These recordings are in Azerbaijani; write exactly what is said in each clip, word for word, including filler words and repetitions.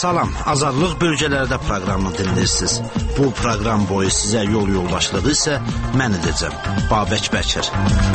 Salam, Azadlıq bölgələrdə proqramını dinləyirsiniz. Bu proqram boyu sizə yol yoldaşlığı isə mən edəcəm, Babək Bəkir.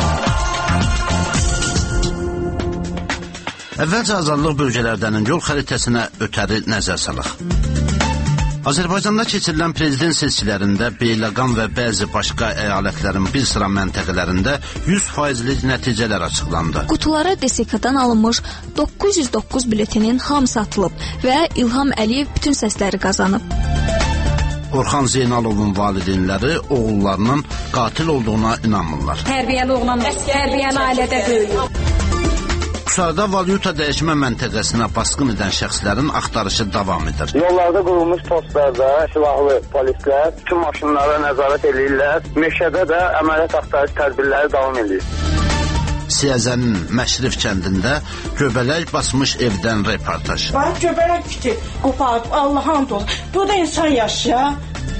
Əvvəlcə Azadlıq bölgələrdənin yol xəritəsinə ötəri nəzər salaq. Azərbaycanda keçirilən prezident seçkilərində Beyləqan və bəzi başqa əyalətlərin bir sıra məntəqələrində yüz faizlik nəticələr açıqlandı. Qutulara D S K-dan alınmış doqquz yüz doqquz biletinin hamısı atılıb və İlham Əliyev bütün səsləri qazanıb. Orxan Zeynalovun valideynləri oğullarının qatil olduğuna inanmırlar. Tərbiyəli oğlan, tərbiyəli ailədə böyüyür. Qusarda valyuta dəyişmə məntəqəsinə basqın edən şəxslərin axtarışı davam edir. Yollarda qurulmuş postlarda silahlı polislər bütün maşınlara nəzarət edirlər. Meşədə də əməliyyat axtarış tədbirləri davam edir. Siyəzənin Məşrif kəndində göbələk basmış evdən reportaj. Bax, göbələk kütür, qoparıb, Allah'ın dolu. Burada insan yaşaya.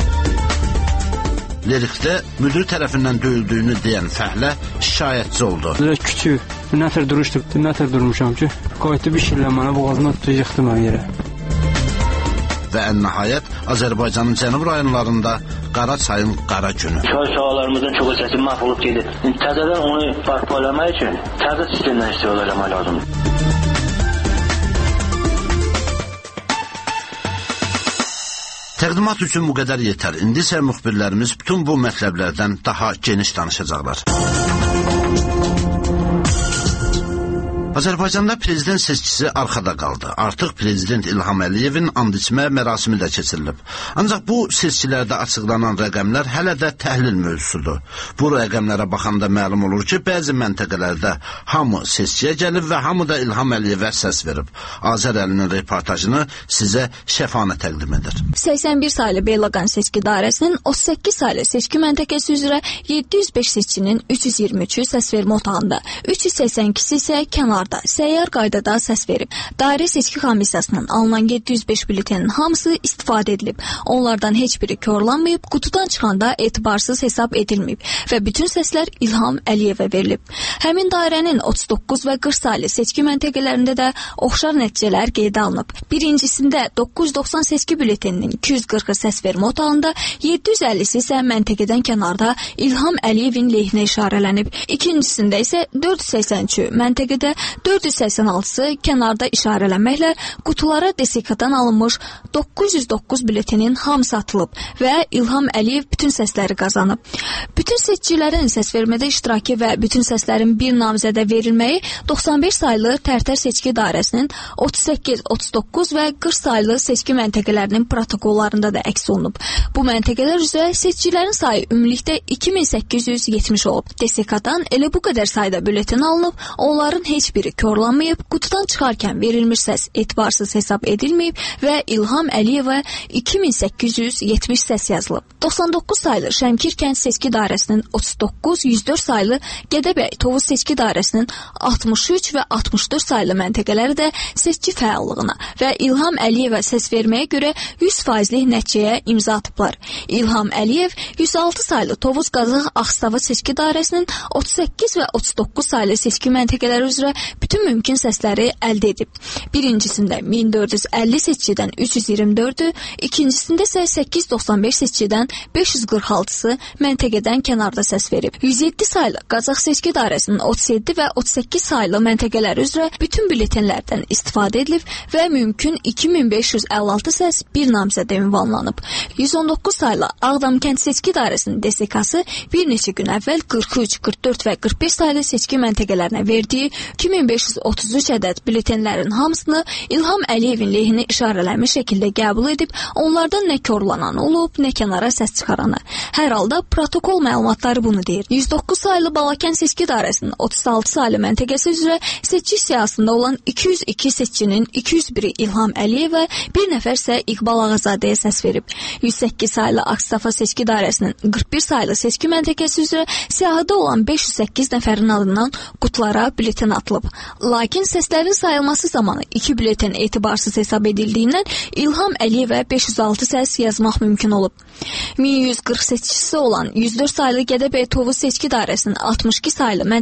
Lerikdə müdür tərəfindən döyüldüyünü deyən fəhlə şikayətçi oldu. Küçük, bir nəfər duruşdu, bir nəfər durmuşam ki, qayıtdı bir şeylə mənə boğazına tutdu, yıxdı mən yerə. Və ən nəhayət Azərbaycanın cənub rayonlarında Qara çayın qara günü. Çay sahalarımızın çoxu səsi məhv olub gedir. Təzədən onu bərpa eləmək üçün təzə sistemdən istifadə eləmək lazımdır. Təqdimat üçün bu qədər yetər. İndi isə müxbirlərimiz bütün bu mətləblərdən daha geniş danışacaqlar. Azərbaycanda prezident seçkisi arxada qaldı. Artıq prezident İlham Əliyevin and içmə mərasimi də keçirilib. Ancaq bu seçkilərdə açıqlanan rəqəmlər hələ də təhlil mövzusudur. Bu rəqəmlərə baxanda məlum olur ki, bəzi məntəqələrdə hamı seçkiyə gəlib və hamı da İlham Əliyevə səs verib. Azər Əlinin reportajını sizə Şəfanə təqdim edir. səksən bir saylı Beyləqan seçki dairəsinin otuz səkkiz saylı seçki məntəqəsi üzrə yeddi yüz beş seçkinin üç yüz iyirmi üçü səsvermə otağında, üç yüz səksən ikisi isə kənar səyyar qaydada səs verib. Dairə seçki komissiyasının alınan yeddi yüz beş biletenin hamısı istifadə edilib. Onlardan heç biri körlanmayıb, qutudan çıxanda etibarsız hesab edilməyib və bütün səslər İlham Əliyevə verilib. Həmin dairənin otuz doqquz və qırx saylı seçki məntəqələrində də oxşar nəticələr qeydə alınıb. Birincisində doqquz yüz doxsan seçki bileteninin iki yüz qırxı səs vermə otağında, yeddi yüz əllisi isə məntəqədən kənarda İlham Əliyevin lehinə işarələnib. İkincisində isə dörd yüz səksən üçü məntəqədə, dörd yüz səksən altısı kənarda işarələnməklə qutulara D S K-dan alınmış doqquz yüz doqquz biletinin hamısı atılıb və İlham Əliyev bütün səsləri qazanıb. Bütün seçicilərin səsvermədə iştirakı və bütün səslərin bir namizədə verilməyi doxsan beş saylı Tərtər seçki dairəsinin otuz səkkiz, otuz doqquz və qırx saylı seçki məntəqələrinin protokollarında da əks olunub. Bu məntəqələr üzrə seçicilərin sayı ümumilikdə iki min səkkiz yüz yetmiş olub. D S K-dan elə bu qədər sayda biletin alınıb, onların heç biri körlanmayıb, qutudan çıxarkən verilmiş səs etibarsız hesab edilməyib və İlham Əliyevə iki min səkkiz yüz yetmiş səs yazılıb. doxsan doqquz saylı Şəmkir kənd seçki dairəsinin otuz doqquz, yüz dörd saylı Gədəbəy Tovuz seçki dairəsinin altmış üç və altmış dörd saylı məntəqələri də seçki fəallığına və İlham Əliyevə səs verməyə görə yüz faizlik nəticəyə imza atıblar. İlham Əliyev yüz altı saylı Tovuz Qazax Ağstafa seçki dairəsinin otuz səkkiz və otuz doqquz saylı seçki məntəqələri üzrə bütün mümkün səsləri əldə edib. Birincisində min dörd yüz əlli seçkidən üç yüz iyirmi dördü, ikincisində isə səkkiz yüz doxsan beş seçkidən beş yüz qırx altısı məntəqədən kənarda səs verib. yüz yeddi saylı Qazax seçki dairəsinin otuz yeddi və otuz səkkiz saylı məntəqələri üzrə bütün biletenlərdən istifadə edilib və mümkün iki min beş yüz əlli altı səs bir namizədə ünvanlanıb. yüz on doqquz saylı Ağdam kənd seçki dairəsinin D S K-sı bir neçə gün əvvəl qırx üç, qırx dörd və qırx beş saylı seçki məntəqələrinə verdiyi iki min beş yüz otuz üç ədəd biletenlərin hamısını İlham Əliyevin lehinə işarələnmiş şəkildə qəbul edib, onlardan nə körlanan olub, nə kənara səs çıxaranı. Hər halda protokol məlumatları bunu deyir. yüz doqquz saylı Balakən seçki dairəsinin otuz altı saylı məntəqəsi üzrə seçki siyahısında olan iki yüz iki seçkinin iki yüz biri İlham Əliyevə, bir nəfər isə İqbal Ağazadəyə səs verib. yüz səkkiz saylı Ağstafa seçki dairəsinin qırx bir saylı seçki məntəqəsi üzrə siyahıda olan beş yüz səkkiz nəfərin adından qutulara bileten atılıb. Lakin səslərin sayılması zamanı iki bileten etibarsız hesab edildiyindən İlham Əliyevə beş yüz altı səs yazmaq mümkün olub. min yüz qırx seçkisi olan yüz dörd saylı Gədəbəy Tovuz seçki dairəsinin altmış iki saylı məntəqəsi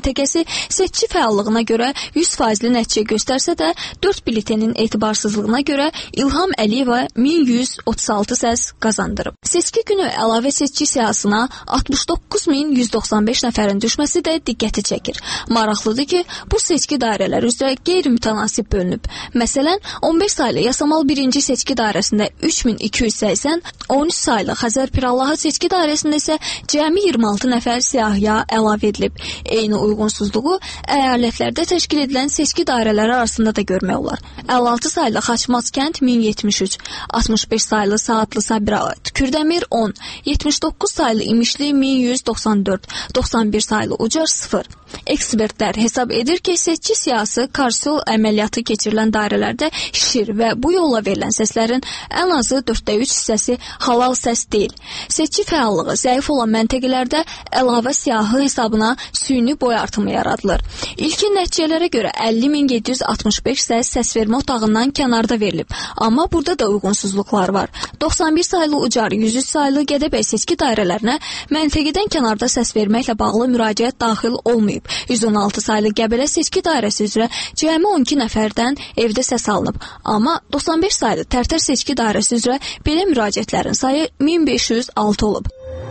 məntəqəsi seçici fəallığına görə yüz faizli nəticə göstərsə də, dörd bülletenin etibarsızlığına görə İlham Əliyeva min yüz otuz altı səs qazandırıb. Seçki günü əlavə seçici siyahısına altmış doqquz min yüz doxsan beş nəfərin düşməsi də diqqəti çəkir. Maraqlıdır ki, bu seçki dairələri üzrə qeyri-mütənasib bölünüb. Məsələn, on beş saylı Yasamal birinci seçki dairəsində üç min iki yüz səksən, on üç saylı Xəzər Pirallahı seçki dairəsində isə cəmi iyirmi altı nəfər siyahıya əlavə edilib. Eyni uyğunsuzluğu əyalətlərdə təşkil edilən seçki dairələri arasında da görmək olar. əlli altı saylı Xaçmaz kənd min yetmiş üç, altmış beş saylı Saatlı Sabira Kürdəmir on, yetmiş doqquz saylı İmişli min yüz doxsan dörd, doxsan bir saylı Ucar sıfır. Ekspertlər hesab edir ki, seçki siyasi Karsol əməliyyatı keçirilən dairələrdə şişir və bu yolla verilən səslərin ən azı dörddə üç hissəsi halal səs deyil. Seçki fəallığı zəif olan məntəqələrdə əlavə siyahı hesabına süni boy artımı yaradılır. İlkin nəticələrə görə əlli min yeddi yüz altmış beş səs səsvermə otağından kənarda verilib. Amma burada da uyğunsuzluqlar var. doxsan bir saylı Ucar, yüz üç saylı Gədəbəy seçki dairələrinə məntəqədən kənarda səs verməklə bağlı müraciət daxil olmayıb. yüz on altı saylı Qəbələ seçki dairəsi üzrə cəmi on iki nəfərdən evdə səs alınıb. Amma doxsan beş saylı Tərtər seçki dairəsi üzrə belə müraciətlərin sayı min beş yüz altı olub.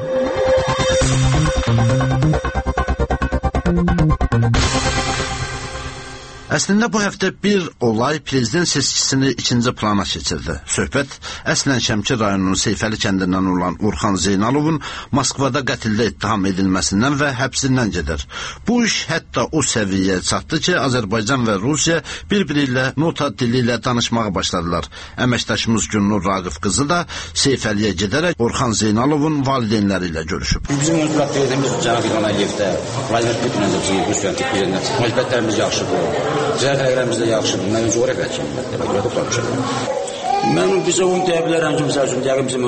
Əslində bu həftə bir olay prezident seçkisini ikinci plana keçirdi. Söhbət əslən Şəmkir rayonunun Seyfəli kəndindən olan Orxan Zeynalovun Moskvada qətildə ittiham edilməsindən və həbsindən gedir. Bu iş hətta o səviyyəyə çatdı ki, Azərbaycan və Rusiya bir-biri ilə nota dili ilə danışmağa başladılar. Əməkdaşımız Gülnur Raqif qızı da Seyfəliyə gedərək Orxan Zeynalovun valideynləri ilə görüşüb. Bizim münasibətlərimiz Cənab İlham Əliyevdə, Vladimir Putin'lə Rusiyanın prezidenti münasibətlərimiz yaxşıdır. Cəhətlərimiz də yaxşıdır. Mən özü oraya gəlmişəm. Görə toxlamışam. Mən bizə onu deyə bilərəm ki, misal üçün, deyək bizim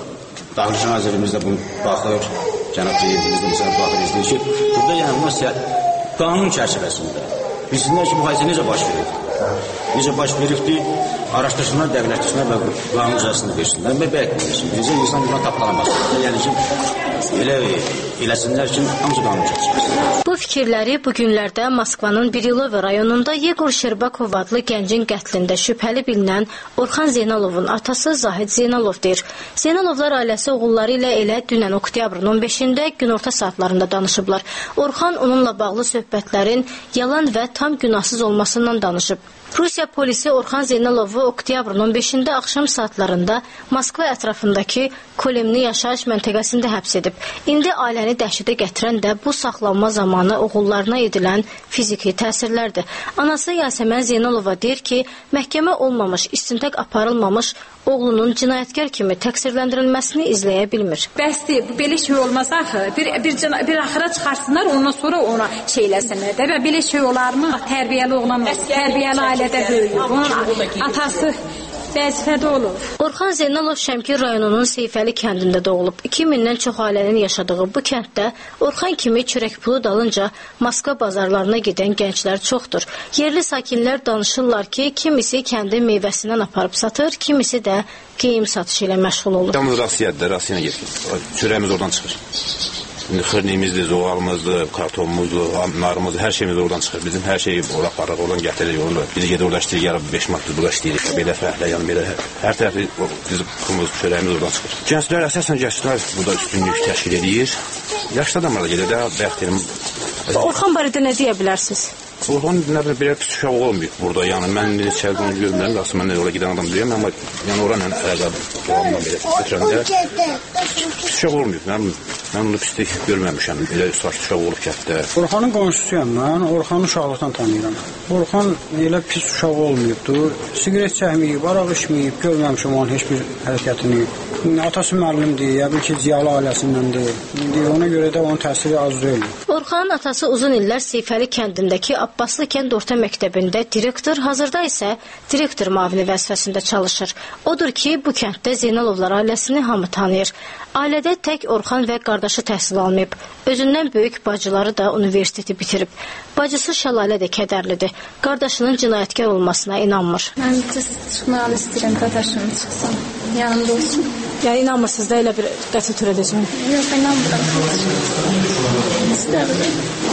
Daxili Nazirimiz də bunu baxır, Cənab Prezidentimiz də misal baxır, izləyir ki, burada yəni bu qanun çərçivəsində bilsinlər ki, bu hadisə necə baş verir? Necə baş veribdir? Araşdırsınlar, dəqiqləşdirsinlər və qanun cəzasını versinlər və bəyəkməyəsin. Bizə insan buradan tapılanmasın. Yəni ki, elə eləsinlər ki, hamısı qanun çərçivəsində. Bu fikirləri bu günlərdə Moskvanın Birilov rayonunda Yegor Şerbakov adlı gəncin qətlində şübhəli bilinən Orxan Zeynalovun atası Zahid Zeynalov deyir. Zeynalovlar ailəsi oğulları ilə elə dünən oktyabrın on beşində günorta saatlarında danışıblar. Orxan onunla bağlı söhbətlərin yalan və tam günahsız olmasından danışıb. Rusiya polisi Orxan Zeynalovu oktyabrın on beşində axşam saatlarında Moskva ətrafındakı Kolemni yaşayış məntəqəsində həbs edib. İndi ailəni dəhşətə gətirən də bu saxlanma zamanı oğullarına edilən fiziki təsirlərdir. Anası Yasəmən Zeynalova deyir ki, məhkəmə olmamış, istintaq aparılmamış oğlunun cinayətkar kimi təqsirləndirilməsini izləyə bilmir. Bəsdir, belə şey olmaz axı. Bir, bir, bir axıra çıxarsınlar, ondan sonra ona şeyləsinlər də. Belə şey olarmı? Tərbiyəli oğlan olsun, tərbiyəli ailədə böyüyür. Onun atası vəzifədə olur. Orxan Zeynalov Şəmkir rayonunun Seyfəli kəndində doğulub. iki mindən çox ailənin yaşadığı bu kənddə Orxan kimi çörək pulu dalınca Moskva bazarlarına gedən gənclər çoxdur. Yerli sakinlər danışırlar ki, kimisi kəndin meyvəsindən aparıb satır, kimisi də geyim satışı ilə məşğul olur. Yalnız Rasiyadır, Rasiyana getir. Çörəyimiz oradan çıxır. Xırnimizdir, zoğalımızdır, kartonumuzdur, narımızdır, hər şeyimiz oradan çıxır. Bizim hər şeyi ora aparıq, oradan gətiririk. Biz gedir orada işləyirik, yarı beş manat burada işləyirik. Belə fəhlə, yəni belə hər tərəfi bizim pulumuz, çörəyimiz oradan çıxır. Gənclər, əsasən gənclər burada üstünlük təşkil edir. Yaşlı adamlar da gedir, də bəxtirim. Orxan barədə nə deyə bilərsiniz? Orxan nə bilir, belə pis uşaq olmayıb burada. Yəni, mən içəridə onu görmürəm, aslında mən oraya gedən adam deyirəm, amma yəni oranla əlaqədə doğamdan belə götürəndə pis uşaq olmayıb. Mən onu pislik görməmişəm, elə saç uşaq olub kətdə. Orxanın qonşusuyam mən, Orxanı uşaqlıqdan tanıyıram. Orxan elə pis uşaq olmayıbdır, sigaret çəkməyib, araq içməyib, görməmişəm onun heç bir hərəkətini. Atası müəllimdir, ya bil ki, ziyalı ailəsindəndir. Ona görə də onun təsiri az deyil. Orxanın atası uzun illər Seyfəli kəndindəki Abbaslı kənd orta məktəbində direktor, hazırda isə direktor mavini vəzifəsində çalışır. Odur ki, bu kənddə Zeynalovlar ailəsini hamı tanıyır. Ailədə tək Orxan və qardaşı təhsil almayıb. Özündən böyük bacıları da universiteti bitirib. Bacısı Şəlalə də kədərlidir. Qardaşının cinayətkar olmasına inanmır. Mən çıxmağı istəyirəm, qardaşım çıxsın, yanımda olsun. Yəni inanmırsınız da elə bir qəti törədəcəm? Yox, inanmıram. İstəmirəm.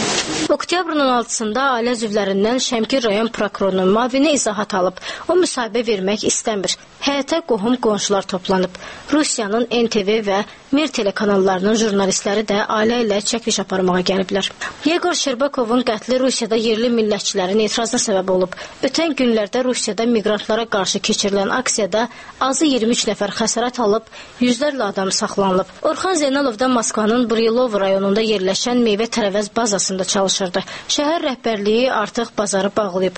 Oktyabrın on altısında ailə üzvlərindən Şəmkir rayon prokurorunun müavini izahat alıb. O müsahibə vermək istəmir. Həyətə qohum qonşular toplanıb. Rusiyanın N T V və Mir telekanallarının jurnalistləri də ailə ilə çəkiliş aparmağa gəliblər. Yegor Şerbakovun qətli Rusiyada yerli millətçilərin etirazına səbəb olub. Ötən günlərdə Rusiyada miqrantlara qarşı keçirilən aksiyada azı iyirmi üç nəfər xəsarət alıb, yüzlərlə adam saxlanılıb. Orxan Zeynalov da Moskvanın Brilov rayonunda yerləşən meyvə tərəvəz bazasında çalışırdı. Şəhər rəhbərliyi artıq bazarı bağlayıb.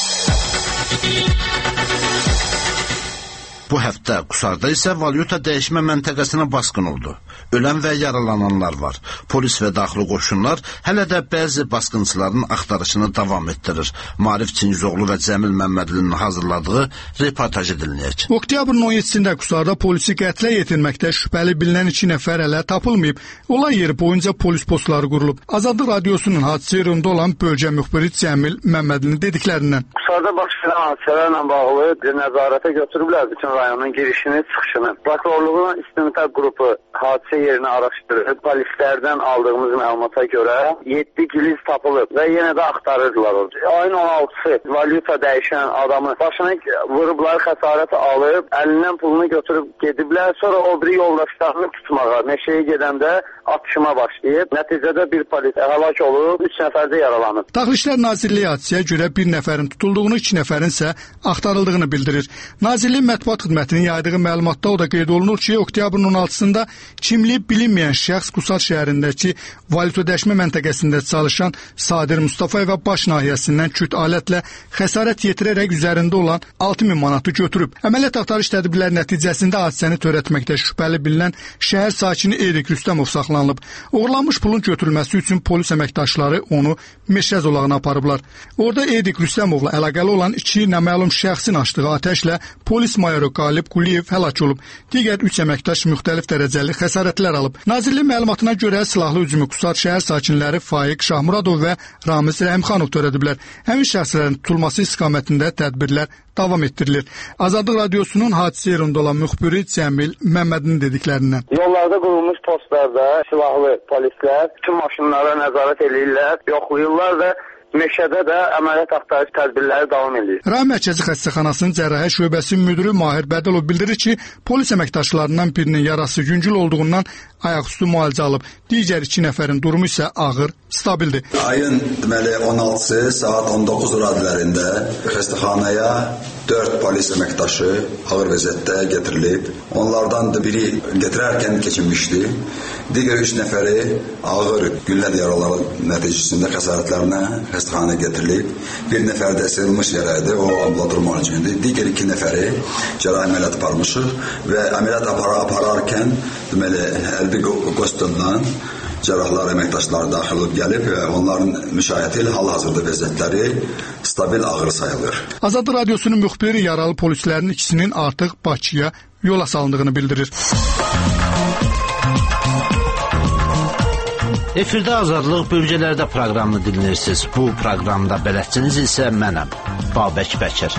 Bu həftə Qusarda isə valyuta dəyişmə məntəqəsinə basqın oldu. Ölən və yaralananlar var. Polis və daxili qoşunlar hələ də bəzi basqınçıların axtarışını davam etdirir. Marif Çingizoğlu və Cəmil Məmmədlinin hazırladığı reportajı dinləyək. Oktyabrın on yeddisində Qusarda polisi qətlə yetirməkdə şübhəli bilinən iki nəfər hələ tapılmayıb. Olay yeri boyunca polis postları qurulub. Azadlıq radiosunun hadisə yerində olan bölgə müxbiri Cəmil Məmmədlinin dediklərindən. Qusarda baş verən hadisələrlə bağlı nəzarətə götürüblər bütün rayonun girişini, çıxışını. Prokurorluğun istintaq qrupu hadisə yerini araşdırır. Polislərdən aldığımız məlumata görə yeddi giliz tapılıb və yenə də axtarırdılar. Ayın on altısı valyuta dəyişən adamı başına vurublar, xəsarət alıb, əlindən pulunu götürüb gediblər. Sonra o biri yoldaşlarını tutmağa, meşəyə gedəndə atışma başlayıb. Nəticədə bir polis həlak olub, üç nəfər də yaralanıb. Daxili İşlər Nazirliyi hadisəyə görə bir nəfərin tutulduğunu, iki nəfərin isə axtarıldığını bildirir. Nazirliyin mətbuat xidmətinin yaydığı məlumatda o da qeyd olunur ki, oktyabrın on altısında kimliyi bilinməyən şəxs Qusar şəhərindəki valyuta dəyişmə məntəqəsində çalışan Sadir Mustafayeva baş nahiyəsindən küt alətlə xəsarət yetirərək üzərində olan altı min manatı götürüb. Əməliyyat axtarış tədbirləri nəticəsində hadisəni törətməkdə şübhəli bilinən şəhər sakini Erik Rüstəmov saxlanılıb. Oğurlanmış pulun götürülməsi üçün polis əməkdaşları onu meşə zolağına aparıblar. Orada Erik Rüstəmovla əlaqəli olan iki naməlum şəxsin açdığı atəşlə polis mayoru Qalib Quliyev həlak olub. Digər üç əməkdaş müxtəlif dərəcəli xəsarətlər alıb. Nazirliyin məlumatına görə silahlı hücumu Qusar şəhər sakinləri Faiq Şahmuradov və Ramiz Rəhimxanov törədiblər. Həmin şəxslərin tutulması istiqamətində tədbirlər davam etdirilir. Azadlıq radiosunun hadisə yerində olan müxbiri Cəmil Məmmədlinin dediklərindən. Yollarda qurulmuş postlarda silahlı polislər bütün maşınlara nəzarət edirlər, yoxlayırlar və meşədə də əməliyyat axtarış tədbirləri davam edir. Rayon Mərkəzi Xəstəxanasının Cərrahiyyə şöbəsi müdiri Mahir Bədəlov bildirir ki, polis əməkdaşlarından birinin yarası yüngül olduğundan ayaqüstü müalicə alıb. Digər iki nəfərin durumu isə ağır, stabildir. Ayın deməli on altısı saat on doqquz radələrində xəstəxanaya dörd polis əməkdaşı ağır vəziyyətdə getirilib. Onlardan da biri getirərkən keçinmişdi. Digər üç nəfəri ağır güllə yaraları nəticəsində xəsarətlərinə xəstəxanaya getirilib. Bir nəfər də sıyrılmış yara idi, o ambulator müalicəsində. Digər iki nəfəri cərrahi əməliyyat aparmışıq və əməliyyat apara apararkən deməli hərbi qoşundan cərrahlar əməkdaşları daxil olub gəlib və onların müşayiəti ilə hal-hazırda vəziyyətləri stabil ağır sayılır. Azadlıq radiosunun müxbiri yaralı polislərin ikisinin artıq Bakıya yola salındığını bildirir. Efirdə Azadlıq bölgələrdə proqramını dinləyirsiniz. Bu proqramda bələdçiniz isə mənəm, Babək Bəkir.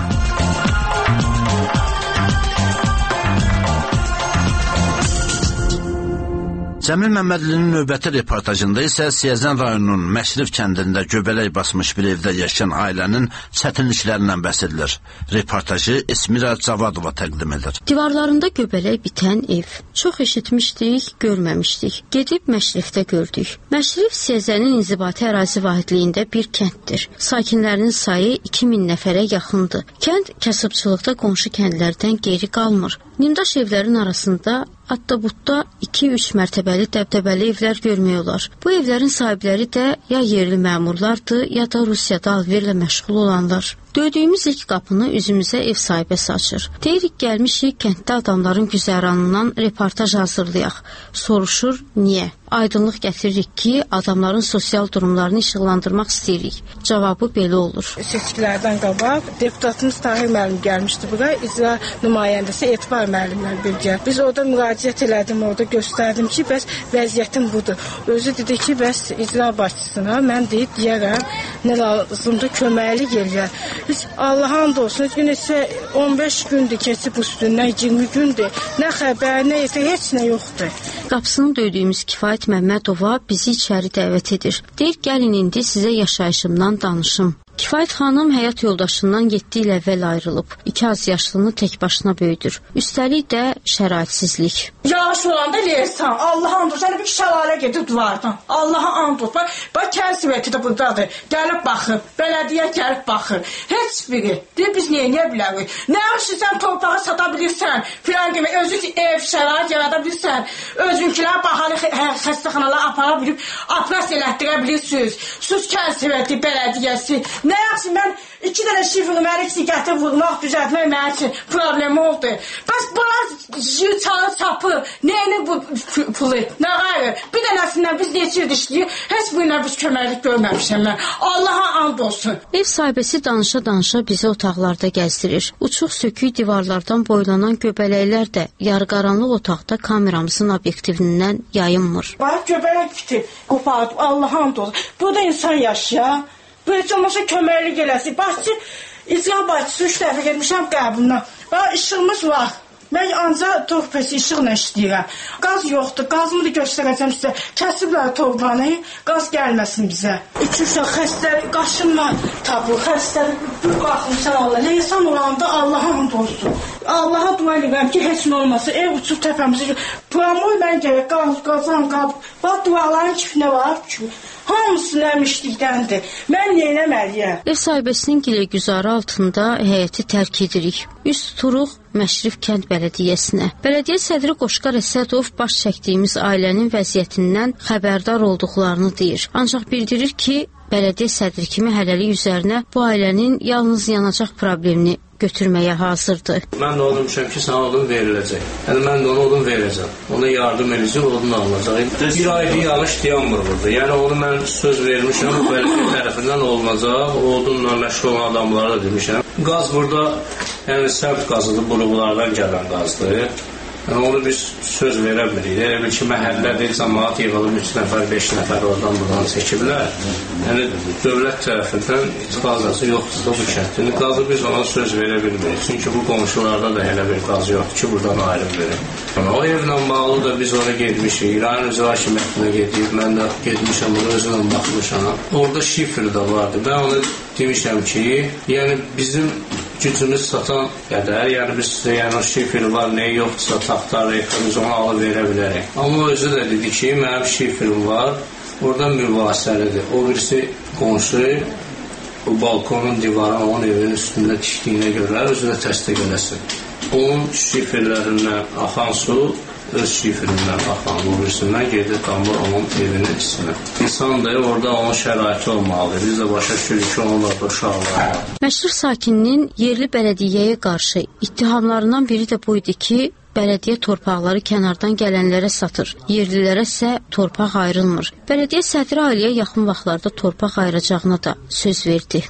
Cəmil Məmmədlinin növbəti reportajında isə Siyəzən rayonunun Məşrif kəndində göbələk basmış bir evdə yaşayan ailənin çətinliklərindən bəhs edilir. Reportajı Esmira Cavadova təqdim edir. Divarlarında göbələk bitən ev. Çox eşitmişdik, görməmişdik. Gedib Məşrifdə gördük. Məşrif Siyəzənin inzibati ərazi vahidliyində bir kənddir. Sakinlərinin sayı iki min nəfərə yaxındır. Kənd kasıbçılıqda qonşu kəndlərdən geri qalmır. Nimdaş evlərin arasında Adda-budda iki üç mərtəbəli dəbdəbəli evlər görmək olar. Bu evlərin sahibləri də ya yerli məmurlardır, ya da Rusiyada alverlə məşğul olanlar. Döydüyümüz ilk qapını üzümüzə ev sahibəsi açır. Deyirik gəlmişik kənddə adamların güzəranından reportaj hazırlayaq. Soruşur, niyə? Aydınlıq gətiririk ki, adamların sosial durumlarını işıqlandırmaq istəyirik. Cavabı belə olur. Seçkilərdən qabaq deputatımız Tahir müəllim gəlmişdi bura. İcra nümayəndəsi Etibar müəllimlər birgə. Biz orada müraciət elədim, orada göstərdim ki, bəs vəziyyətim budur. Özü dedi ki, bəs icra başçısına mən deyib deyərəm, nə lazımdır, köməklik eləyər. Biz Allah'a and olsun, gün isə on beş gündür keçib üstündən, iyirmi gündür. Nə xəbər, nə isə heç nə yoxdur. Qapısını döydüyümüz Kifayət Məmmədova bizi içəri dəvət edir. Deyir, gəlin indi sizə yaşayışımdan danışım. Kifayət xanım həyat yoldaşından yeddi il əvvəl ayrılıb. İki az yaşlını tək başına böyüdür. Üstəlik də şəraitsizlik. Yağış olanda Leysan, Allaha and olsun. Səni bir şəlalə gedib duvardan. Allaha and olsun. Bax, bax kəsivəti də buradadır. Gəlib baxır. Bələdiyyə gəlib baxır. Heç biri. Deyir, biz niyə, niyə bilərik? Nə yaxşı sən torpağı sata bilirsən. Filan kimi özü ev şərait yarada bilirsən. Özünkilər bahalı xəstəxanalara apara bilib, operasiya elətdirə bilirsiniz. Sus kəsivəti, bələdiyyəsi. Nə yaxşı, mən iki dənə şifrını mən ikisi gətirib vurmaq, düzəltmək mənim üçün problemi oldu. Bəs bunlar çalı sapı, neyini bu pulu, nə qayır? Bir dənəsindən biz neçə il işləyir, heç birindən biz köməklik görməmişəm mən. Allaha and olsun. Ev sahibəsi danışa-danışa bizi otaqlarda gəzdirir. Uçuq sökük divarlardan boylanan göbələklər də yarıqaranlıq otaqda kameramızın obyektivindən yayınmır. Bax, göbələk bitir, qopardı, Allaha and olsun. Burada insan yaşaya. Bu heç olmasa köməklik eləsin. Baxçı, icra başçısı üç dəfə getmişəm qəbuluna. Bax, işığımız var. Mən ancaq torpəsi işıqla işləyirəm. Qaz yoxdur, qazımı da göstərəcəm sizə. Kəsiblər torbanı, qaz gəlməsin bizə. İki uşaq xəstəlik, qaşım var tabu, xəstəlik, bir baxmışsan Allah. Leysan olanda Allaha and olsun. Allaha dua edirəm ki, heç nə olmasın. Ev uçub təpəmizi. Pramoy mən gərək, qaz, qazan, qab. Bax, duaların kifinə var ki, hamısı nəmişlikdəndir. Mən neynəməliyəm? Ev sahibəsinin gilə-güzarı altında həyəti tərk edirik. Üst tuturuq Məşrif kənd bələdiyyəsinə. Bələdiyyə sədri Qoşqar Əsədov baş çəkdiyimiz ailənin vəziyyətindən xəbərdar olduqlarını deyir. Ancaq bildirir ki, bələdiyyə sədri kimi hələlik üzərinə bu ailənin yalnız yanacaq problemini götürməyə hazırdır. Mən də olmuşam ki, sana odun veriləcək. Yəni, mən də ona odun verəcəm. Ona yardım edəcək, odun alınacaq. Bir ayda yağış dayanmır burada. Yəni, onu mən söz vermişəm, bu bələdiyyə tərəfindən olunacaq. O odunla məşğul olan adamlara da demişəm. Qaz burada, yəni səmt qazıdır, buruqlardan gələn qazdır. Yəni, onu biz söz verə bilirik. Elə bil ki, məhəllədir, cəmaat yığılıb üç nəfər, beş nəfər oradan buradan çəkiblər. Yəni, dövlət tərəfindən itiqazası yoxdur bu kəndin. Qazı biz ona söz verə bilmirik. Çünki bu qonşularda da elə bir qaz yoxdur ki, buradan ayrım verir. Yəni, o evlə bağlı da biz ona getmişik. İran icra hakimiyyətinə gedib, mən də getmişəm, bunu özümlə baxmışam. Orada şifr də vardı. Mən ona demişəm ki, yəni bizim gücümüz satan qədər, yəni biz sizə yəni o şifr var, nə yoxdursa taxtarıq, biz onu alıb verə bilərik. Amma özü də dedi ki, mənim şifrim var, oradan mübahisəlidir. O birisi qonşu, o balkonun divarı onun evinin üstündə tikdiyinə görə özü də təsdiq eləsin. Onun şifrlərindən axan su öz şifrindən axan vurursundan gedir damır onun evinin üstünə. İnsan da orada onun şəraiti olmalıdır. Biz də başa düşürük ki, onlar da uşaqlar. Məşhur sakininin yerli bələdiyyəyə qarşı ittihamlarından biri də bu idi ki, bələdiyyə torpaqları kənardan gələnlərə satır. Yerlilərə isə torpaq ayrılmır. Bələdiyyə sədri ailəyə yaxın vaxtlarda torpaq ayıracağına da söz verdi.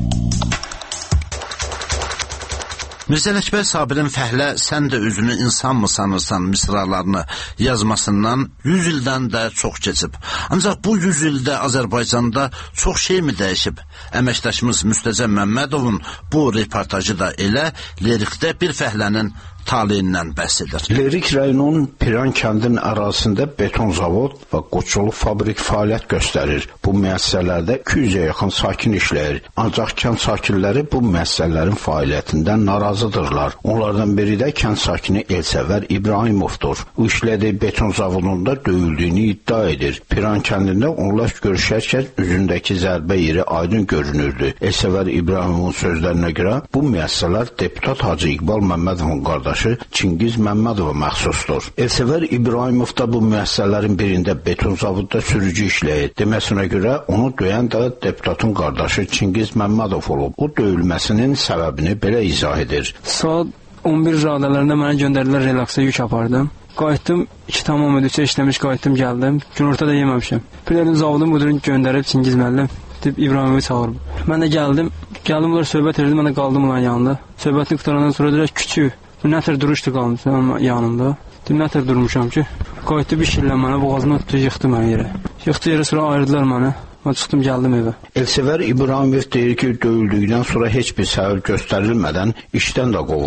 Mirzə Ələkbər Sabirin Fəhlə sən də özünü insan mı sanırsan misralarını yazmasından yüz ildən də çox keçib. Ancaq bu yüz ildə Azərbaycanda çox şey mi dəyişib? Əməkdaşımız Müstəcəm Məmmədovun bu reportajı da elə lirikdə bir fəhlənin taliyindən bəhs edir. Lerik rayonunun Piran kəndinin ərazisində beton zavod və qoçuluq fabrik fəaliyyət göstərir. Bu müəssisələrdə iki yüzə yaxın sakin işləyir. Ancaq kənd sakinləri bu müəssisələrin fəaliyyətindən narazıdırlar. Onlardan biri də kənd sakini Elsəvər İbrahimovdur. O işlədiyi beton zavodunda döyüldüyünü iddia edir. Piran kəndində onlar görüşərkən üzündəki zərbə yeri aydın görünürdü. Elsəvər İbrahimovun sözlərinə görə bu müəssisələr deputat Hacı İqbal Məmmədovun qardaşı Çingiz Məmmədova məxsusdur. Elsəvər İbrahimov da bu müəssisələrin birində beton zavodda sürücü işləyir. Deməsinə görə onu döyən də deputatın qardaşı Çingiz Məmmədov olub. O döyülməsinin səbəbini belə izah edir. Saat on bir radələrində mənə göndərdilər, relaksaya yük apardım. Qayıtdım, iki tamam ödücə işləmiş, qayıtdım, gəldim. Günorta da yeməmişəm. Bir elin zavodun müdürünü göndərib Çingiz müəllim deyib İbrahimovu çağırıb. Mən də gəldim, gəldim onlara söhbət edirdim, mən də qaldım onların yanında. Söhbətini qutarandan sonra deyirlər, küçük. Nətər duruşdu qalmışdı yanımda. Deyim, nətər durmuşam ki, qayıtdı bir şillə mənə, boğazına tutdu, yıxdı mənə yerə. Yıxdı yerə, sonra ayırdılar mənə. Mən çıxdım, gəldim evə. Elsəvər İbrahimov deyir ki, döyüldükdən sonra heç bir səbəb göstərilmədən işdən də qovulub.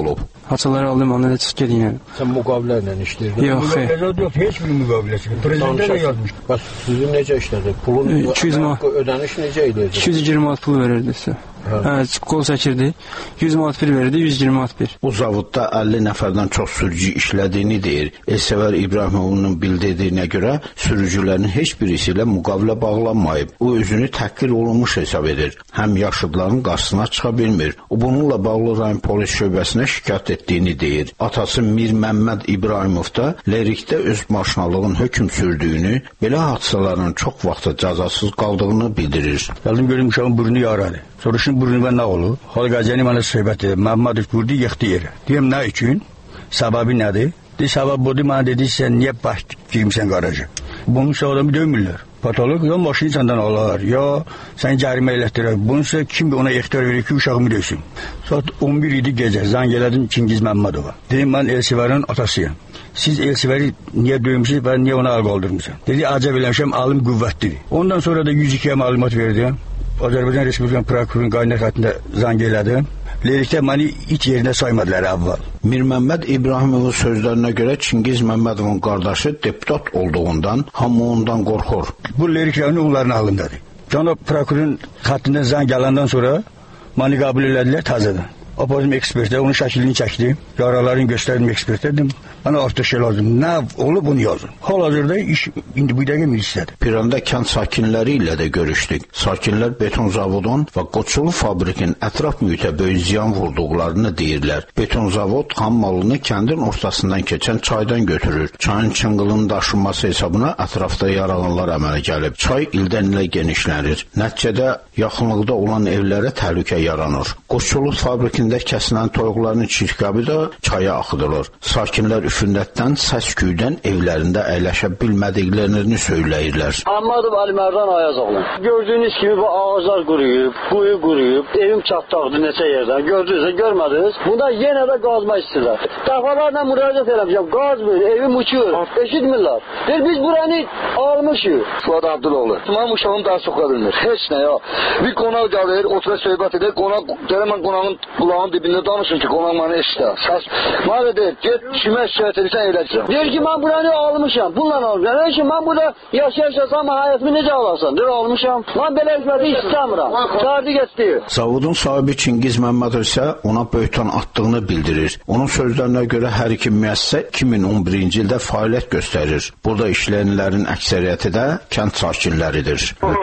Haçaları aldım, ondan da çıxıb gedin. Sən müqavilə ilə işləyirdin? Yox, xeyr. Müqavilə yox, heç bir müqaviləsi. Prezident də yazmış. Bax, sizin necə işlədi? Pulun iki yüz manat ödəniş necə idi? iki yüz iyirmi manat pul verirdi sizə. Hə, qol çəkirdi. yüz manat bir verirdi, yüz iyirmi manat bir. Bu zavodda əlli nəfərdən çox sürücü işlədiyini deyir. Elsəvər İbrahimovun bildirdiyinə görə sürücülərin heç birisi ilə müqavilə bağlanmayıb. O özünü təhqir olunmuş hesab edir. Həm yaşıdların qarşısına çıxa bilmir. O bununla bağlı rayon polis şöbəsinə şikayət etdiyini deyir. Atası Mir Məmməd İbrahimov da Lerikdə öz maşınalığın hökm sürdüyünü, belə hadisələrin çox vaxtı cəzasız qaldığını bildirir. Gəldim görüm uşağın burnu yaralı. Soruşun burnu və nə olur? Xalq Əzəni mənə söhbət edir. Məmmədov vurdu, yıxdı yerə. Deyim, nə üçün? Səbəbi nədir? Deyir, səbəb budur, mənə dedi, sən niyə baş girmişsən qaraja? Bunun ise adamı dövmürlər. Patolog ya maşını səndən alar, ya sən cərimə elətdirər. Bunun ise kim ona ixtiyar verir ki, uşağımı dövsün? Saat on bir idi gecə, zəng elədim Çingiz Məmmədova. Dedim, mən Elsivərin atasıyam. Siz Elsivəri niyə dövmüşsünüz və niyə ona əl qaldırmışsınız? Dedi, acəb eləmişəm, alım qüvvətlidir. Ondan sonra da yüz ikiyə məlumat verdim. Azərbaycan Respublikan prokurorunun qaynar xəttində zəng elədim. Lerikdə məni iç yerinə saymadılar əvvəl. Mir Məmməd İbrahimovun sözlərinə görə Çingiz Məmmədovun qardaşı deputat olduğundan hamı ondan qorxur. Bu Leriklərin onların alındadır. Cənab prokurorun xəttindən zəng gələndən sonra məni qəbul elədilər təzədən. Apazım ekspertə, onun şəklini çəkdim. Yaralarını göstərdim ekspertə, dedim, bana artıq şey lazım. Nə olub bunu yazın. Hal-hazırda iş indi bu dəqiqə milisdədir. Piranda kənd sakinləri ilə də görüşdük. Sakinlər beton zavodun və Qoçulu fabrikin ətraf mühitə böyük ziyan vurduqlarını deyirlər. Beton zavod xam malını kəndin ortasından keçən çaydan götürür. Çayın çınqılının daşınması hesabına ətrafda yaralanlar əmələ gəlib. Çay ildən ilə genişlənir. Nəticədə yaxınlıqda olan evlərə təhlükə yaranır. Qoçulu fabrikin kəsilən toyuqların çirkabı da çaya axıdılır. Sakinlər üfündətdən, səs-küydən evlərində əyləşə bilmədiklərini söyləyirlər. Ahmadov Ali Mərdan Ayazoğlu. Gördüyünüz kimi bu ağaclar quruyub, quyu quruyub, evim çatdaqdı neçə yerdən. Gördünüzsə, görmədiniz. Bunda yenə də qazma istəyirlər. Dəfalarla müraciət eləmişəm, qaz verir, evim uçur, eşitmirlər. Deyir, biz buranı almışıq. Fuad Abduloğlu. Mənim uşağım daha soxa bilmir. Heç nə ya. Bir qonaq gəlir, otura söhbət edir, qonaq, deyir, mən qonağın kulağın dibinde danışın ki qonaq mənə eşitər. Səs, mənə deyir, get kimə şikayət edirsən eləcəm. Deyir ki, mən buranı almışam, bununla almışam. Deyir ki, mən burada yaşayacaqsam, həyatımı necə alarsan? Deyir, almışam. Mən belə hizməti istəmirəm. Çağırdı getdi. Zavodun sahibi Çingiz Məmmədov isə ona böhtan attığını bildirir. Onun sözlərinə görə hər iki müəssisə iki min on birinci ildə fəaliyyət göstərir. Burada işləyənlərin əksəriyyəti də kənd sakinləridir.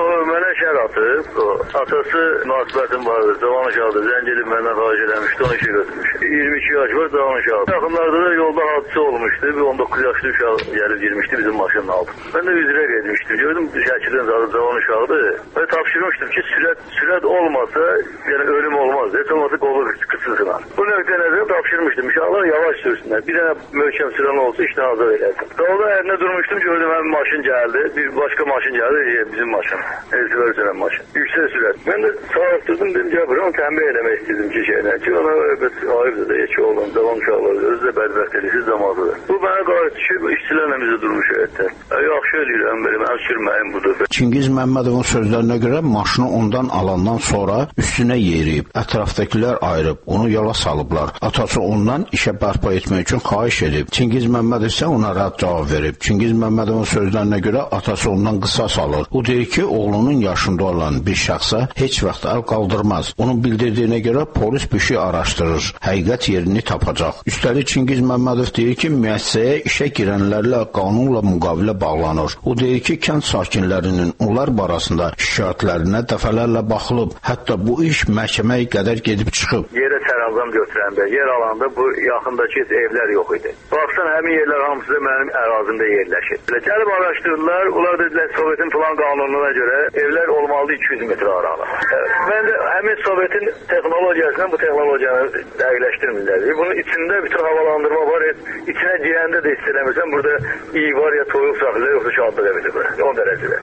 Atıb, atası münasibətim vardı, Cavan uşaqdır, zəng edib məndən xahiş eləmişdi, onu işə götürmüş. iyirmi iki yaş var, Cavan uşaqdır. Yaxınlarda da yolda hadisə olmuşdu, bir on doqquz yaşlı uşaq gəlib girmişdi bizim maşının altına. Ben de üzrə etmişdim, gördüm şəkildən zaten Cavan uşaqdır. Ve tapşırmışdım ki sürət, sürət olmasa, yani ölüm olmaz, heç olmasa qolu kısılsınlar. Bu nöqtə nəzərə tapşırmışdım, uşaqlar yavaş sürsünlər, bir dənə möhkəm sürən olsa işten hazır elədim. Yolda ərinə durmuştum, gördüm həmin maşın gəldi, bir başka maşın gəldi, bizim maşın, Elsivər sürən maşın. Yüksek sürət. Ben de sağırttırdım, dedim ki, onu tembih eləmək istedim ki, şeyden ki, ona ayıbdır da, yeki olan, devam uşaqlar, özü də bədbəxtəlisiz zamanıdır. Bu mənə qayıt ki, işçilərlə bizə durmuş həyətdə. Yaxşı eləyirəm, belə, mən sürməyim budur. Çingiz Məmmədovun sözlərinə görə maşını ondan alandan sonra üstünə yeriyib, ətrafdakilər ayırıb, onu yola salıblar. Atası ondan işə bərpa etmək üçün xahiş edib. Çingiz Məmmədov isə ona rədd cavab verib. Çingiz Məmmədovun sözlərinə görə atası ondan qısas alır. O deyir ki, oğlunun yaşında olan bir şəxsə heç vaxt əl qaldırmaz. Onun bildirdiyinə görə polis bir şey araşdırır. Həqiqət yerini tapacaq. Üstəlik Çingiz Məmmədov deyir ki, müəssisəyə işə girənlərlə qanunla müqavilə bağlanır. O deyir ki, kənd sakinlərinin onlar barəsində şikayətlərinə dəfələrlə baxılıb. Hətta bu iş məhkəməyə qədər gedib çıxıb. Yerə tərazam götürəndə, yer alanda bu yaxındakı evlər yox idi. Baxsan, həmin yerlər hamısı da mənim ərazimdə yerləşir. Gəlib araşdırdılar, onlar dedilər, Sovetin plan qanununa görə evlər olmalı iki yüz metre aralı. Ben de həmin Sovetin texnologiyasından bu texnologiyanı dəqiqləşdirmirlər. Bunun içində bütün havalandırma var. İçine girəndə də istələmirsən, burada iyi var ya toyuq saxlayır, yoxsa şadlığa bilir. on dərəcədə.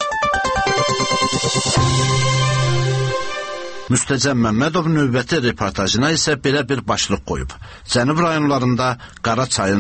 Müstəcəm Məmmədov növbəti reportajına isə belə bir başlıq qoyub. Cənub rayonlarında Qaraçayın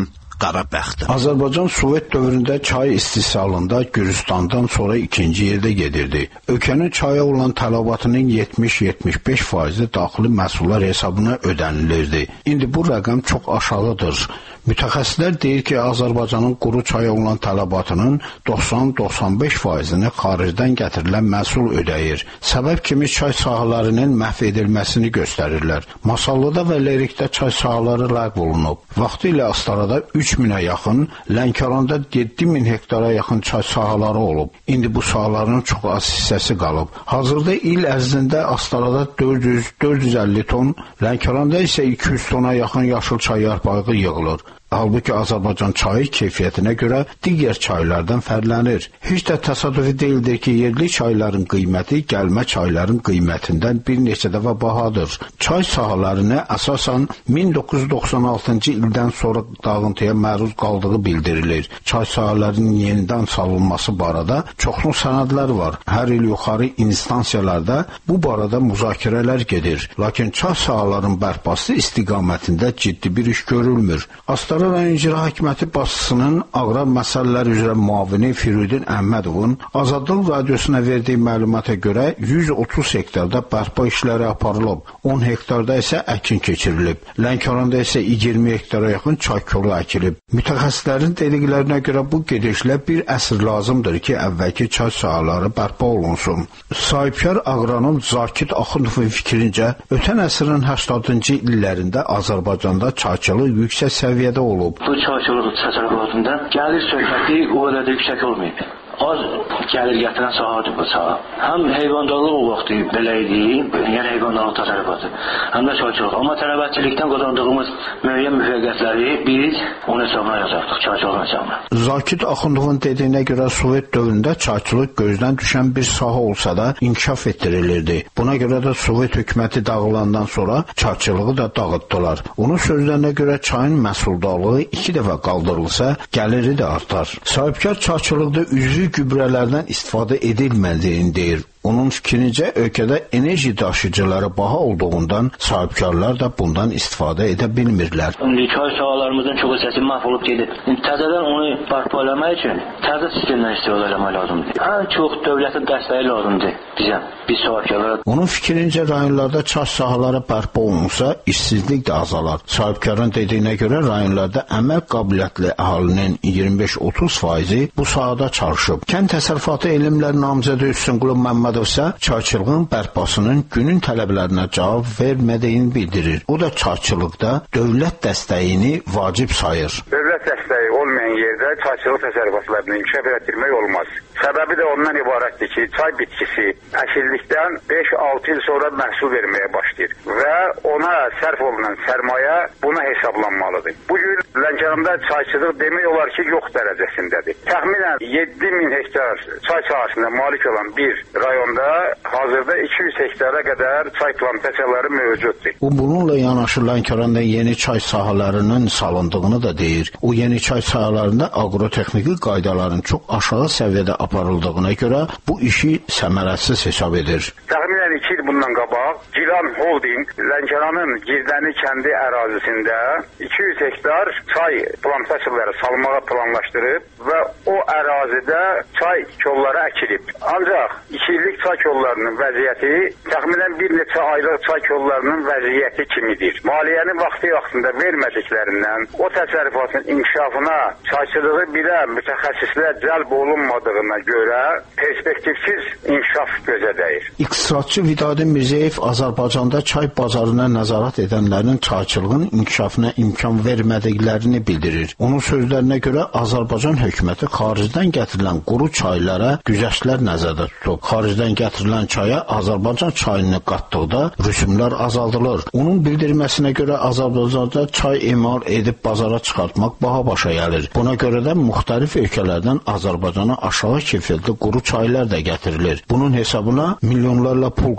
qara bəxtin. Azərbaycan Sovet dövründə çay istehsalında Gürcüstandan sonra ikinci yerdə gedirdi. Ölkənin çaya olan tələbatının yetmiş yetmiş beş faizi daxili məhsullar hesabına ödənilirdi. İndi bu rəqəm çox aşağıdır. Mütəxəssislər deyir ki, Azərbaycanın quru çaya olan tələbatının doxsan doxsan beş faizini xaricdən gətirilən məhsul ödəyir. Səbəb kimi çay sahələrinin məhv edilməsini göstərirlər. Masallıda və Lerikdə çay sahələri ləğv olunub. Vaxtilə Astarada üç minə yaxın, Lənkəranda yeddi min hektara yaxın çay sahələri olub. İndi bu sahələrin çox az hissəsi qalıb. Hazırda il ərzində Astarada dörd yüz dörd yüz əlli ton, Lənkəranda isə iki yüz tona yaxın yaşıl çay yarpağı yığılır. Halbuki Azərbaycan çayı keyfiyyətinə görə digər çaylardan fərqlənir. Heç də təsadüfi deyildir ki, yerli çayların qiyməti gəlmə çayların qiymətindən bir neçə dəfə bahadır. Çay sahələrinə əsasən min doqquz yüz doxsan altıncı ildən sonra dağıntıya məruz qaldığı bildirilir. Çay sahələrinin yenidən salınması barədə çoxlu sənədlər var. Hər il yuxarı instansiyalarda bu barədə müzakirələr gedir. Lakin çay sahələrinin bərpası istiqamətində ciddi bir iş görülmür. Astara rayon icra hakimiyyəti başçısının aqrar məsələlər üzrə müavini Firudin Əhmədovun Azadlıq radiosuna verdiyi məlumata görə yüz otuz hektarda bərpa işləri aparılıb, on hektarda isə əkin keçirilib. Lənkəranda isə iyirmi hektara yaxın çay kolu əkilib. Mütəxəssislərin dediklərinə görə bu gedişlə bir əsr lazımdır ki, əvvəlki çay sahələri bərpa olunsun. Sahibkar aqronom Zakit Axundovun fikrincə, ötən əsrin səksəninci illərində Azərbaycanda çayçılıq yüksək səviyyədə olub. Bu çayçılıq təsərrüfatında gəlir söhbəti o qədər də yüksək olmayıb. Az gəlir gətirən sahadır bu saha. Həm heyvandarlıq o vaxtı belə idi, yəni heyvandarlıq təsərrüfatı, həm də çayçılıq. Amma tələbətçilikdən qazandığımız müəyyən müvəqqətləri biz onun hesabına yazardıq, çayçılığın hesabına. Zakit Axundovun dediyinə görə Sovet dövründə çayçılıq gözdən düşən bir sahə olsa da inkişaf etdirilirdi. Buna görə də Sovet hökuməti dağılandan sonra çayçılığı da dağıtdılar. Onun sözlərinə görə çayın məhsuldarlığı iki dəfə qaldırılsa, gəliri də artar. Sahibkar çayçılıqda üzvü gübrələrdən istifadə edilmədiyini deyir. Onun fikrincə, ölkədə enerji daşıyıcıları baha olduğundan sahibkarlar da bundan istifadə edə bilmirlər. İndi çay sahələrimizin çox hissəsi məhv olub gedib. Təzədən onu bərpa eləmək üçün təzə sistemdən istifadə eləmək lazımdır. Ən çox dövlətin dəstəyi lazımdır bizə, biz sahibkarlara. Onun fikrincə, rayonlarda çay sahələri bərpa olunsa, işsizlik də azalar. Sahibkarın dediyinə görə rayonlarda əmək qabiliyyətli əhalinin iyirmi beş otuz faizi bu sahədə çalışıb. Kənd təsərrüfatı elmlər namizədi Hüseynqulu Məmməd isə çayçılığın bərpasının günün tələblərinə cavab vermədiyini bildirir. O da çayçılıqda dövlət dəstəyini vacib sayır. Dövlət dəstəyi olmayan yerdə çayçılıq təsərrüfatlarını inkişaf etdirmək olmaz. Səbəbi də ondan ibarətdir ki, çay bitkisi əkildikdən beş altı il sonra məhsul verməyə başlayır və ona sərf olunan sərmayə buna hesablanmalıdır. Bugün Lənkəranda çayçılıq demək olar ki, yox dərəcəsindədir. Təxminən yeddi min hektar çay sahəsinə malik olan bir rayonda hazırda iki yüz hektara qədər çay plantasiyaları mövcuddur. O bununla yanaşı Lənkəranda yeni çay sahələrinin salındığını da deyir. O yeni çay sahələrində aqrotexniki qaydaların çox aşağı səviyyədə aparıldığına görə bu işi səmərəsiz hesab edir. Təxminən iki il bundan qabaq Gilan Holding Lənkəranın Girdəni kəndi ərazisində iki yüz hektar çay plantasiyaları salmağa planlaşdırıb və o ərazidə çay kolları əkilib. Ancaq iki illik çay kollarının vəziyyəti təxminən bir neçə aylıq çay kollarının vəziyyəti kimidir. Maliyyəni vaxtı-vaxtında vermədiklərindən o təsərrüfatın inkişafına çayçılığı bilə mütəxəssislər cəlb olunmadığına görə perspektivsiz inkişaf gözə dəyir. İqtisadçı Vidadi Mirzəyev Azərbaycanda çay bazarına nəzarət edənlərin çayçılığın inkişafına imkan vermədiklərini bildirir. Onun sözlərinə görə Azərbaycan hökuməti xaricdən gətirilən quru çaylara güzəştlər nəzərdə tutub. Xaricdən gətirilən çaya Azərbaycan çayını qatdıqda rüsumlar azaldılır. Onun bildirməsinə görə Azərbaycanda çay emal edib bazara çıxartmaq baha başa gəlir. Buna görə də müxtəlif ölkələrdən Azərbaycana aşağı keyfiyyətli quru çaylar da gətirilir. Bunun hesabına milyonlarla pul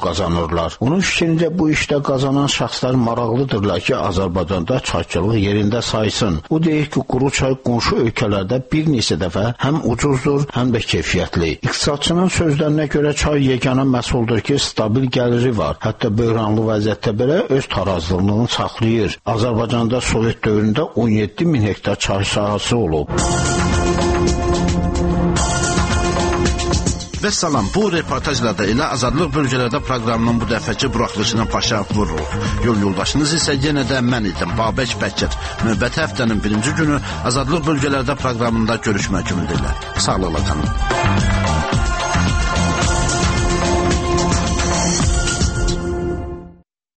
qazanırlar. Onun fikrincə bu işdə qazanan şəxslər maraqlıdırlar ki, Azərbaycanda çayçılıq yerində saysın. O deyir ki, quru çay qonşu ölkələrdə bir neçə dəfə həm ucuzdur, həm də keyfiyyətli. İqtisadçının sözlərinə görə çay yeganə məhsuldur ki, stabil gəliri var. Hətta böhranlı vəziyyətdə belə öz tarazlılığını saxlayır. Azərbaycanda Sovet dövründə on yeddi min hektar çay sahəsi olub. Və salam, bu reportajla da elə Azadlıq bölgələrdə proqramının bu dəfəki buraxılışına başa vururuq. Yol yoldaşınız isə yenə də mən idim, Babək Bəkir. Növbəti həftənin birinci günü Azadlıq bölgələrdə proqramında görüşmək ümidi ilə. Sağlıqla qalın.